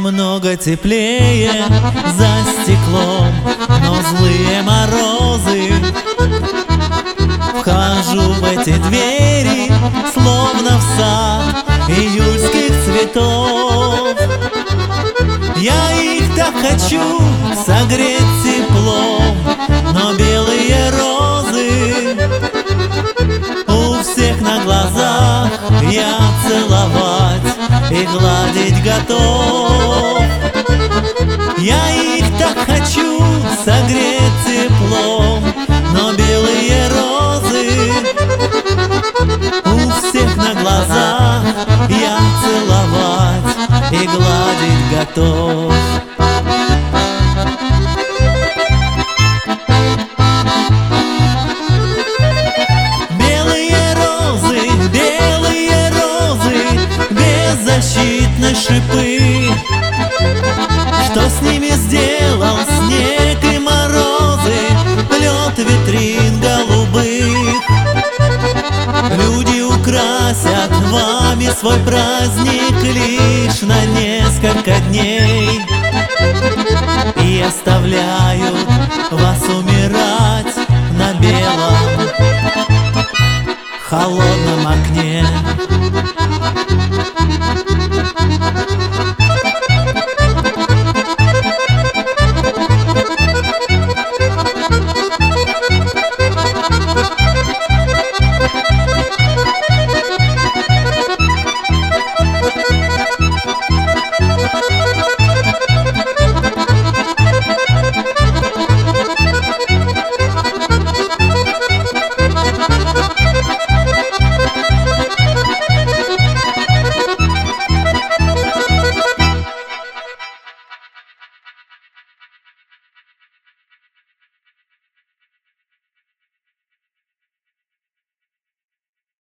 немного теплее за стеклом, но злые морозы. Вхожу в эти двери, словно в сад июльских цветов. Я их так хочу согреть теплом, но белые розы у всех на глазах я целовать и гладить готов. Я их так хочу согреть теплом, но белые розы у всех на глазах я целовать и гладить готов. Белые розы, беззащитны шипы. Что с ними сделал снег и морозы, лед витрин голубых? Люди украсят вами свой праздник лишь на несколько дней и оставляют вас умирать на белом холодном